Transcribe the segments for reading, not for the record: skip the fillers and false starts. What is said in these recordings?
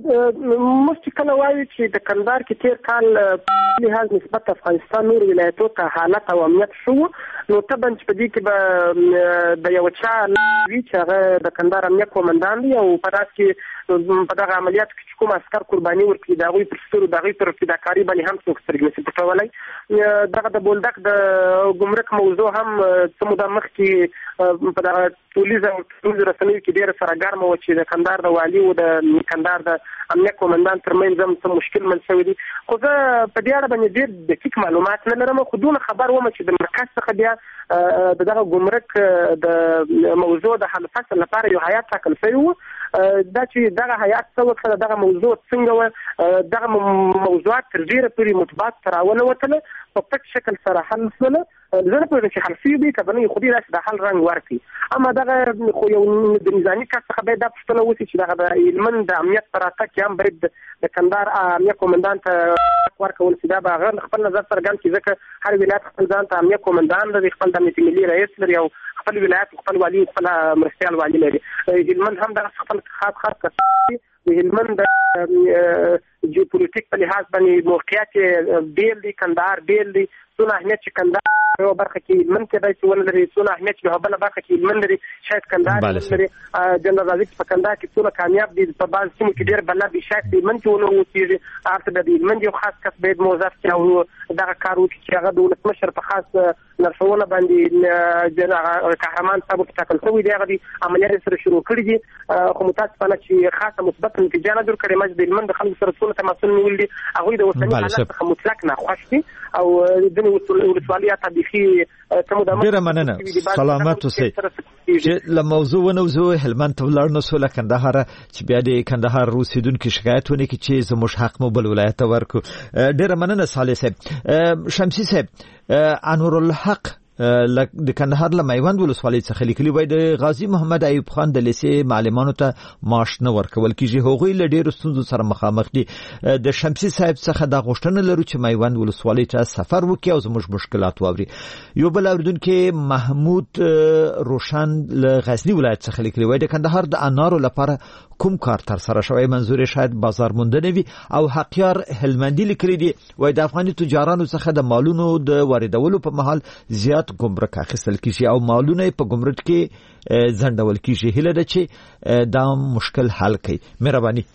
مفتی کله وایي چې د کندهار کې تیر کال لحاظ نسبت افغانستان نور ولایتو ته حالت او امنیت شو، نو طبعا چې په دې کې به د یو چا وي چې هغه د کندهار امنیت قومندان دی او په داس کې په دغه عملیاتو کې کوم عسکر قرباني ورکړي د هغوی پر سترو د هغوی پر فداکاري باندې هم څوک سترګې نشي پټولی. دغه د بولدک د ګمرک موضوع هم څه موده مخکې په دغه ټولیزه او ټولنیزو رسنیو کې ډېره سره ګرمه وه چې د کندهار د والي او د کندهار د امنیت قومندان ترمنځ هم څه مشکل منځ شوی دی. خو زه په دې اړه باندې ډېر دقیق معلومات نه لرم، خو دونه خبر وم چې د مرکز څخه بیا د دغه ګمرک د موضوع د حل فصل لپاره یو هیات ټاکل شوی و. دا چې دغه هیات څه وکړه، دغه موضوع څنګه وه، دغه موضوعات تر ډېره پورې مطبوعات ته راونوتله، په پټ شکل سره حل شوله. زه نه پوهېږم چې حل شوي دي که به نه وي، خو دې داسې د حل رنګ ورکړي. اما دغه خو یو د نظامي کس څخه باید دا پوښتنه وشي چې دغه د هلمند د امنیت په راتګ کې هم باید د کندهار امنیت قومندان ته ورکول شي. دا به هغه خپل نظر څرګند کړي، ځکه هر ولایت خپل ځان ته امنیت قومندان لري، خپل د امنیت ملي رئیس لري او خپل ولایت خپل والي خپل مرستیال والي لري. هلمند هم دغه خپل خاص کس دی. د هلمند د جیوپولیټیک په لحاظ باندې موقعیت بیل دی، کندهار بیل دی. څونه اهمیت چې کندهار یو برخه کې هلمند کېدای شي ولري، څونه اهمیت چې بله برخه کې هلمند لري شاید کندهار ولري. جنرال رازق په کندهار کې څونه کامیاب دي، په بعض سیمو کې ډېر بلد دي، شاید په هلمند کې ونه اوسېږي. هلته د هلمند یو خاص کس باید موظف کړي او دغه کار وکړي چې هغه د ولسمشر په خاص لارښوونه باندې قهرمان صاحب په ټاکل شوی دی، هغه د عملیات سره شروع کړي دي. خو متاسفانه چې خاصه مثبته نتیجه نه جوړ کړې. مجد هلمند د خلکو سره څونه تماسونه نیولي دي، هغوی د اوسني حالت څخه مطلق ناخوښ دي او د ولسوالۍ یا تاریخي ډېره مننه. سلامت اوسئ. چې له موضوع ونوځو هلمند ته ولاړ نو له کندهار چې بیا د کندهار اوسېدونکي شکایت ونه کړي چې زموږ حق مو بل ولایت ته ورکړو. ډېره مننه صالح صاحب. شمسي صاحب، انور الحق د کندهار له میوند ولسوالۍ څخه لیکلي وای د غازی محمد ایوب خان د لیسې معلمانو ته معاش نه ورکول کیږي، هغوی له ډېرو ستونزو سره مخامخ دي. د شمسي صاحب څخه دا غوښتنه لرو چې میوند ولسوالۍ ته سفر وکړي او زموږ مشکلات واوري. یو بل اوریدونکی محمود روشن له غزنی ولایت څخه لیکلي وای د کندهار د انارو لپاره کوم کار تر سره شوی، منظور شاید بازار موندنه وي. او حقیار هلمندي لیکلي دي وای د افغاني تجارانو څخه د مالونو د واردولو په مهال زیات ګمرک اخیستل کیږي او مالونه په ګمرک کې ځنډول کیږي. هیله ده چې دا مشکل حل کړي. مهرباني.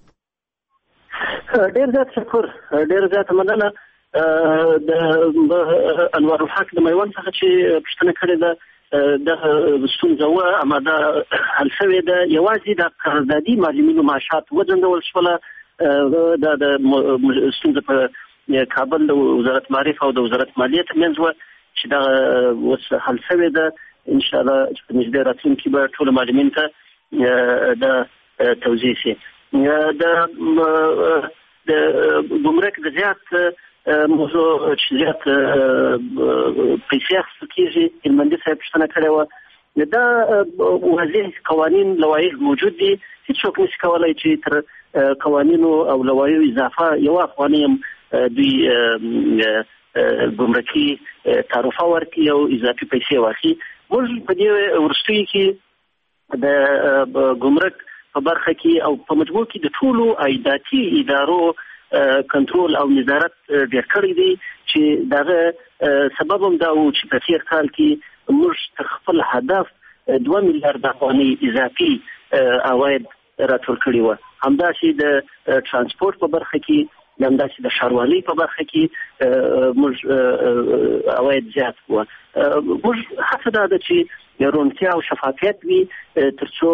ډېر زیات شکر، ډېر زیات مننه. د انور الحق د میوند څخه چې پوښتنه کړې ده د ستونزه وه، اما دا حل شوې ده. یوازې د قراردادي معلمینو معاشات وځنډول شوله. دا د ستونزه په کابل د وزارت معارف او د وزارت مالیې ترمنځ وه چې دا اوس حل شوې ده. انشاءالله چې په نږدې راتلونکي کې به ټولو معلمینو ته دا توضیح شي. د ګمرک د زیات موضوع چې زیات پیسې اخیستل کېږي، هلمندي صاحب پوښتنه کړې وه. دا واضح قوانین لوایح موجود دي، هېڅوک نشي کولی چې تر قوانینو او لوایحو اضافه یو افغانۍ هم دوی ګمرکي تعرفه ورکړي او اضافي پیسې واخلي. موږ په دې وروستیو کې د ګمرک په برخه کې او په مجموع کې د ټولو عایداتي ادارو کنټرول او نظارت ډېر کړی دی چې دغه سبب هم دا و چې په تېر کال کې موږ تر خپل هدف 2 میلیارډ افغانۍ اضافي عواید راټول کړي وو. همداسې د ترانسپورټ په برخه کې، همداسې د ښاروالۍ په برخه کې موږ عواید زیات وو. موږ هڅه دا ده چې روڼتیا او شفافیت وي تر څو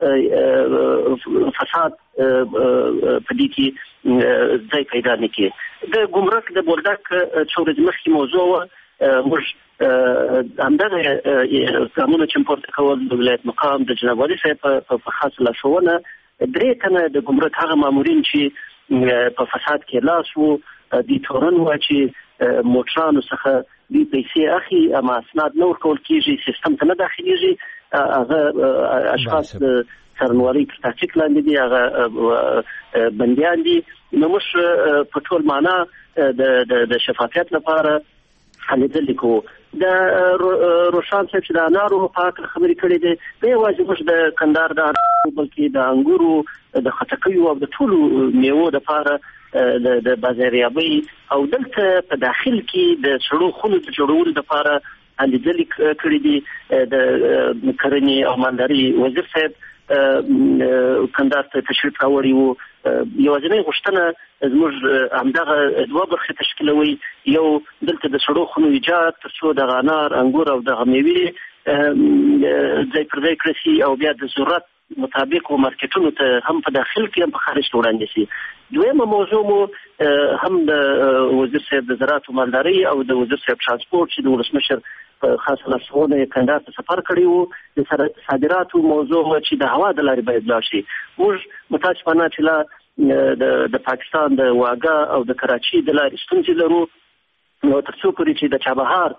فساد په دې کې ځای پیدا نه کړي. د ګمرک د بولدک څو ورځې مخکې موضوع وه. موږ همدغه ګامونه چې پورته کول د ولایت مقام د جناب والي صاحب په خاصه لارښوونه 3 تنه د ګمرک هغه مامورین چې په فساد کې لاس وو، دوی تورن وه چې موټرانو څخه دوی پیسې اخلي اما اسناد نه ورکول کېږي، سیستم ته نه داخلېږي. هغه اشخاص د څارنوالۍ تر تحقیق لاندې دي، هغه بندیان دي. نو موږ په ټول معنا د شفافیت لپاره هلې ځلې کوو. د روشان صاحب چې د انارو په اړه خبرې کړې دي نه یوازې موږ د کندهار د بلکې د انګورو د خټکیو او د ټولو میوو لپاره د بازاریابۍ او دلته په داخل کې د سړو خونو د جوړولو لپاره لیدلې کړې دي د کرنې او مالداري وزیر صاحب کندهار ته تشریف راوړی وو. یوازینۍ غوښتنه زموږ همدغه دوه برخې تشکیلوي، یو دلته د سړو خونو ایجاد تر څو د انار انګور او د میوې ځای پر ځای کړی شي او بیا د ضرورت مطابق و مارکیټونو ته هم په داخل کې هم په خارج کې وړاندې شي. دویمه موضوع مو هم د وزیر صاحب د زراعت او مالداري او د وزیر صاحب ترانسپورت چې د ولسمشر خاصه لارښوونه کندهار ته سفر کړی وو د صادراتو موضوع چې د هوا د لارې باید لاړ شي. موږ متاسفانه چې د پاکستان د واګا او د کراچي د لارې ستونزې لرو، نو تر څو پورې چې د چابهار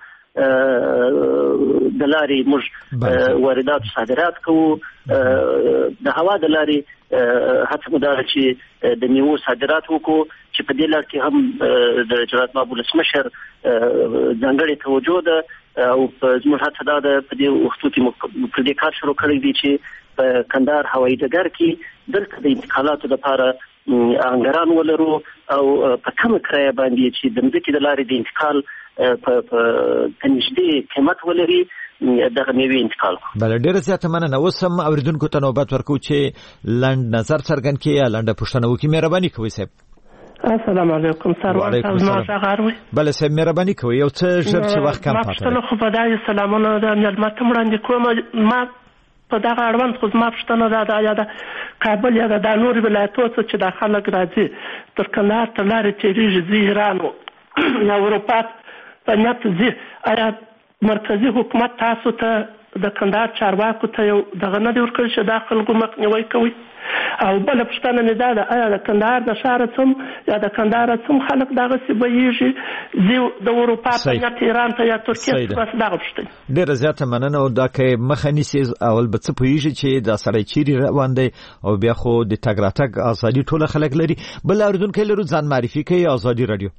د لارې موږ واردات صادرات کوو، د هوا د لارې هڅه مو ده چې د میوو صادرات وکړو چې په دې لار کې هم د جناب محبوب ولسمشر ځانګړې توجه ده او زموږ هڅه دا ده په دې وختو کې په دې کار شروع کړی دی چې په کندهار هوایي ډګر کې دلته د انتقالاتو لپاره انګران ولرو او په کمه کرایه باندې چې د مځکې د لارې د انتقال په نږدې قیمت ولري دغه میوې انتقال کو. بله ډیره زیاته مننه. اوس هم اوریدونکو ته نوبت ورکو چې لنډ نظر څرګند کړي یا لنډه پوښتنه وکړي. مهرباني کوئ صاحب. السلام علیکم سروان صاحب ما څنګه بله صاحب مهرباني کوئ یو څه ژر چې وخت کم پاتې ما خو خدای سلامونه د ملت وړاندې کوم. ما په دغه اړوند خو ما پوښتنه ده یا د کابل یا د نور ولایتونو چې د خلک راځي تر کندهار ته لارې چیرې ځي ایران یا اروپا په نیت ځي، آیا مرکزی حکومت تاسو ته د کندهار چارواکو ته یو دغه نه دی ورکړی چې دا خلکو مخنیوی کوي؟ او بله پوښتنه مې دا ده آیا د کندهار د ښاره څوم یا د کندهار څوم خلک دغسې بهیږي ځي د اروپا په نیت ایران ته یا ترکیې ته؟ بس دغه پوښتنې. ډېره زیاته مننه. او دا که مخه نیسي اول به څه پوهېږي چې دا سړی چیرې روان دی او بیا خو د تګ راتګ ازادي ټوله خلک لري. بل اورېدونکی لرو ځان معرفي کوي. ازادي راډیو.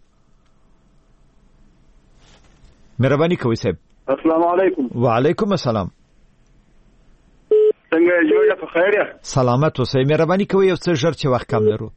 مهرباني کوئ صاحب. السلام علیکم. وعلیکم السلام. څنګه جوړه په خیر یا سلامت اوسئ. مهرباني کوئ یو څه ژر چې وخت کم لرو.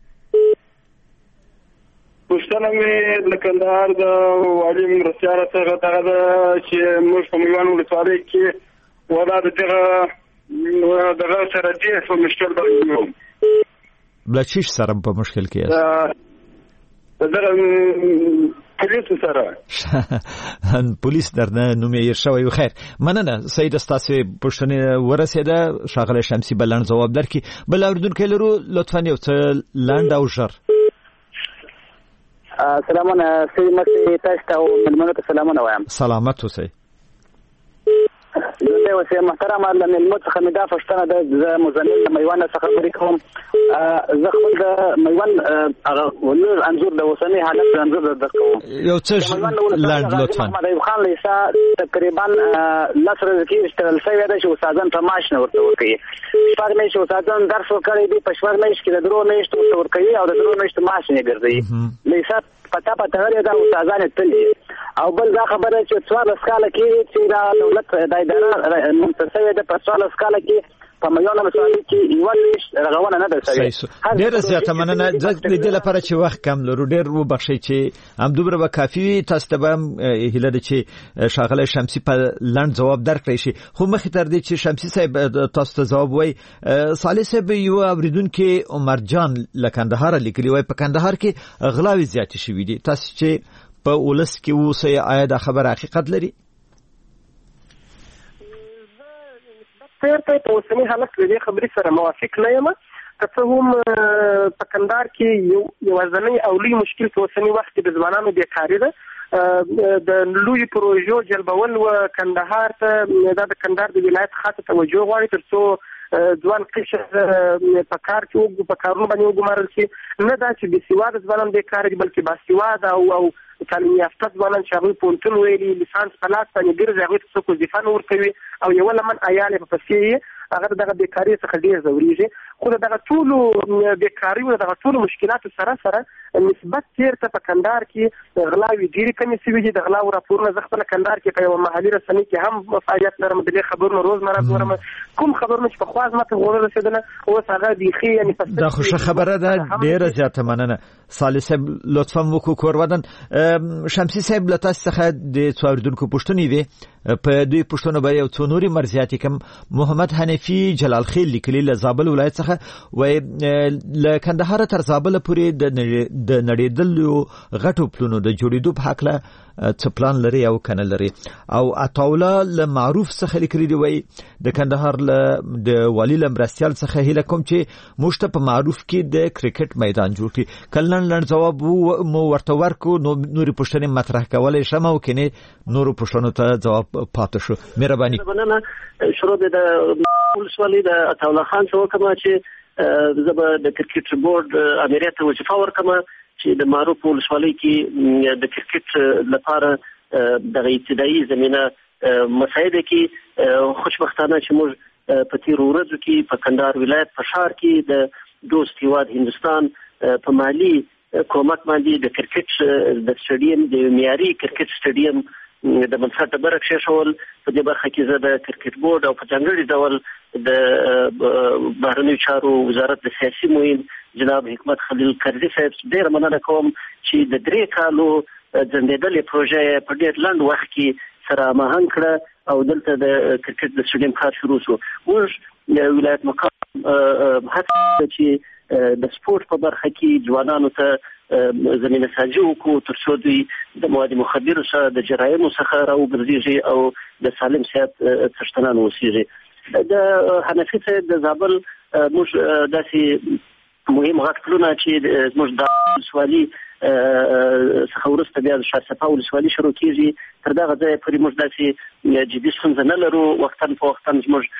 پوښتنه مې د کندهار د والي مرستیال څخه دغه چې موږ په میوان ولسوالۍ کې ودا دغه سره دې په مشکل باندې بلچیش سره په مشکل کې است دغه پولیس سره پولیس درنه نومې شوی. خیر مننه سید استاسو پوښتنه ورسېده شاغله شمسي بلند جواب درکې. بل اوردونکو لرو لطفا یو څه لاند او ژر. سلامونه سید مکي تاسو ته ملمنو ته سلامونه وایم. سلامت اوسئ. زه اوسه محترم ملمنو څخه مې دا پوښتنه ده د مزمن میوان څخه خبرې کوم. زه خپل د میوان هغه ولر انزور د وسنی حالت انزور درکوم. یو څه لاند لطفا. محمد ایوب خان لیسا تقریبا لسر ذکر اشتغال شوی دی چې استادان په معاش نه ورته ورکوي. شپږ میاشتې استادان درس ورکړي دي، په شپږ میاشتې کې د درو میاشتو ورکوي او د درو میاشتو معاش نه ګرځي. لیسا پتا غړي دا استادان تللی او بل دا خبره چې څوار اسکاله کې چې دا دولت د اداره منتصبه د پسوال اسکاله کې په میونه مسالې کې یو رغونه نه ده شوی. ډېر زیاته مننه. د دې لپاره چې وخت کم لرو ډېر وبخښئ چې هم دومره به کافي تاسو ته به هیله ده چې شاغله شمسي په لاند جواب درکړی شي. خو مخکې تر دې چې شمسي صاحب تاسو ته جواب وایي، صالح صاحب یو اوریدونکي عمر جان له کندهار لیکلي وایي په کندهار کې غلاوې زیاتې شوي دي. تاسو چې په ولس کې اوسئ آیا دا خبره حقیقت لري؟ خیر ته په اوسني حالت کې دې خبرې سره موافق نه یم. که څه هم په کندهار کې یو ځنی او لوی مشکل په اوسني وخت کې د ځوانانو بیکاري ده. د لوی پروژو جلبول و کندهار ته دا د کندهار د ولایت خاصه توجه غواړي تر څو ځوان قشر په کار کې په کارونو باندې وګمارل شي. نه دا چې بېسواده ځوانان بیکار دي بلکې باسواده او تعلیم یافته ځوانان چې هغوی پوهنتون ویلي لیسانس په لاس باندې ګرځي هغوی ته څوک وظیفه نه ورکوي او یوه لمن عیال یې په پسې هغه دغه بیکاري څخه ډېر ځورېږي. خو د دغه ټولو بیکاریو دغه ټولو مشکلاتو سره نسبت تیرته په کندهار کې غلاوي ډېرې کمې شوي دي. د غلاو راپورونه زه خپله کندهار کې په یوه محلي رسنۍ کې هم فعالیت لرم، د دې خبرونه روزمره ګورم. کوم خبرونه چې پخوا زما ته غوږ رسېدله اوس هغه بیخي یعنې دا خو ښه خبره ده، ډېره زیاته مننه. صالح صاحب لطفا وکړو کورودن. شمسي صاحب له تاسو څخه د څو اورېدونکو پوښتنې وې، په دوی پوښتنو به یو څو نورې مرزیاتې کوم. محمد حنفي جلال خیل لیکلي له زابل ولایت څخه وایي له کندهار تر زابل پورې د نړېدلو غټو پلونو د جوړېدو په هکله څه پلان لري او کنه لري. او عطاالله له معروف څخه لیکلي دی، وایي د کندهار د والي له مرستیال څخه هیله کوم چې موږ ته په معروف کې د کرکټ میدان جوړ کړي. کله لنډ جواب مو ورته ورکو، نورې پوښتنې مطرح کولی شم او کنې نورو پوښتنو ته جواب پاتې شو. مهرباني. شروع د ولسوالۍ د عطاالله خان څخه کوم چې زه به د کرکټ بورډ امریت ته وظیفه ورکم چې د معروف ولسوالۍ کې د کرکټ لپاره د ابتدایي زمينه مساعده کې خوشبختانه چې موږ په تیر ورځو کې په کندهار ولایت په ښار کې د دوست هیواد هندستان په مالی کومک باندې د کرکټ د سټیډیم د معیاري کرکټ سټیډیم د منصات برخه شول. په دې برخه کې زه د کرکټ بورډ او په ځانګړي ډول د بهرنیو چارو وزارت د سیاسي معین جناب حکمت خلیل کرزي صاحب ډېر مننه کوم چې د 3 کالو ځندېدلې پروژه په ډېر لنډ وخت کې سره مهان کړه او دلته د کرکټ د سټیډیم کار شروع شو. موږ ولایت مقام هڅه چې د سپورت په برخه کې ځوانانو ته زمينه سازي وکړو ترڅو دوی د مواد مخدرو سره د جرایمو څخه راوګرځي او د سالم صحت څښتنان وسیږي. د حنفي صاحب د زابل موږ داسې مهم غاټلونه چې موږ د ولسوالۍ څخه ورسته بیا د شارسپا ولسوالۍ شروع کیږي، تر دغه ځایه پورې موږ داسې جدي ستونزه نه لرو. وختاً په وختاً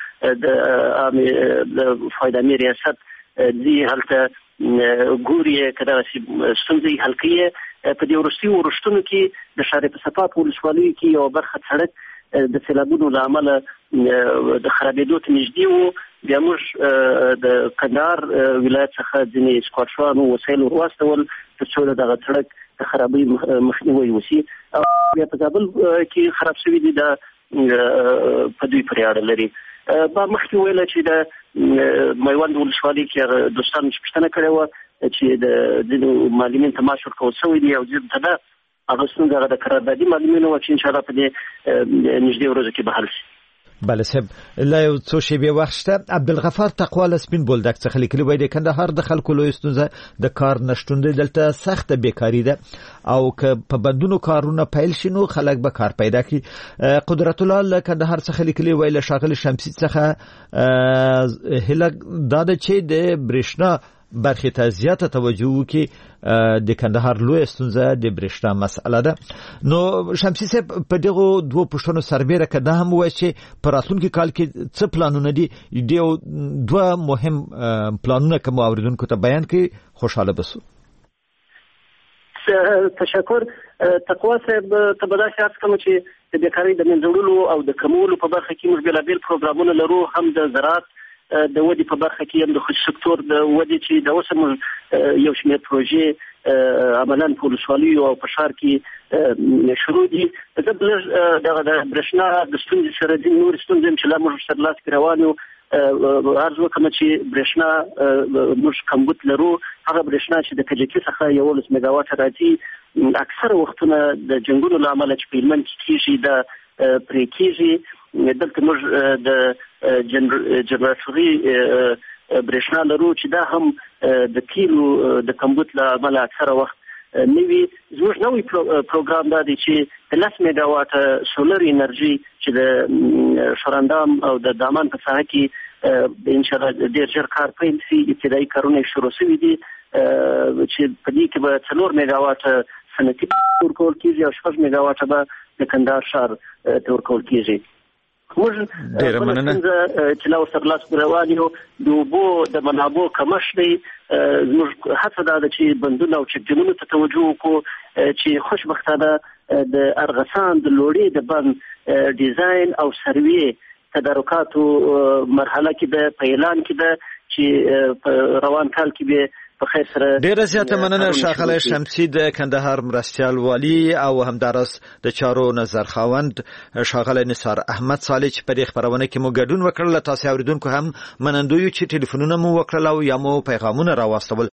موږ د فایدامي ریاست دی هلته ګوري کدا ستونزې حل کوي. په دې ورستي ورشتونو کې د شارسپا ولسوالۍ کې یو برخه سړک د سیلابونو له امله د خرابېدو ته نږدې وو. بیا موږ د کندهار ولایت څخه ځینې سکواډشوانو وسایل ورواستول ترڅو دغه سړک د خرابۍ مخنیوی وشي. او بیا په زابل کې خراب شوي دي د په دوی پورې اړه لري. با مخکې ویل چې د میوند ولسوالۍ کې دوستانو پوښتنه کړې وه چې د ځینو معلمین ته معاش ورکول شوی دی او ځینو ته هغه ستونزه د قراردادي معلمینو چې انشاءالله په دې نږدې ورځو کې به حل شي. بله صاحب لا یو څو شیبې وخت شته. عبدالغفار تقوا سپین بولدک څخه لیکلي وای د کندهار د خلکو لوی ستونزه د کار نشتون دی، دلته سخت بیکاری ده او که په بندونو کارونه پیل شي نو خلک به کار پیدا کړي. قدرت الله له کندهار څخه لیکلي وای له شاغل شمسي څخه هله دا ده چې د برېښنا برخې ته زیاته توجه وکړي. د کندهار لوی ستونزه د برېښنا مسئله ده. نو شمسي صاحب په دغه دوه پوښتنو سربېره که دا هم وایي چې په راتلونکي کال کې څه پلانونه دي، دوه مهم پلانونه که مو اورېدونکو ته بیان کړي خوشحاله بسو. تشکر. تقوا صاحب ته به داسې عرض کوم چې د بیکارۍ د منځوړلو او د کمولو په برخه کې موږ بېلابېل پروګرامونه لرو، هم د زراعت د ودې په برخه کې هم د خصوصي سکتور د ودې چې د اوسه یو شمېر پروژې عملاً په ولسوالیو او په ښار کې شروع دي. زه دغه د برېښنا د ستونزې سره ځینې نورې ستونزې چې لا موږ سره لاس کې روان یو عرض وکړم چې برېښنا موږ کمبود لرو. هغه برېښنا چې د کجکي څخه 11 میګاواټه راځي اکثره وختونه د جنګونو له امله چې په هلمند کې کېږي دا پرې کېږي. دلته موږ د جنراتوري برېښنا لرو چې دا هم د تیلو د کمبود له امله اکثره وخت نه وي. زموږ نوی پروګرام دا دی چې 10 میګاواټه سولر انرژي چې د شورندام او د دامان په ساحه کې انشاءالله ډېر ژر کار پیل شي. ابتدایي کارونه شروع شوي دي چې په دې کې به 4 میګاواټه صنعتي ورکول کېږي او 6 میګاواټه به د کندهار ښار ته ورکول کېږي. موږ ډېره مننه چې لا ورسره لاس روان یو د اوبو د منابعو کمښت دی. زموږ هڅه دا ده چې بندونه او چکډیمونو ته توجه وکړو چې خوشبختانه د ارغسان د لوړې د بند ډیزاین او سروې تدارکاتو مرحله کې ده، په اعلان کې ده چې په روان کال کې به په خیر سره ډیره زیاته مننه ښاغلی شمسي د کندهار مرستیال والی او همدارس د چارو نظر خاوند ښاغلی نثار احمد صالح چې په دې خبرونه کې مو ګډون وکړل. تاسو اوریدونکو هم منندوی چې ټلیفونونه مو وکړل او یا مو پیغامونه راوستول.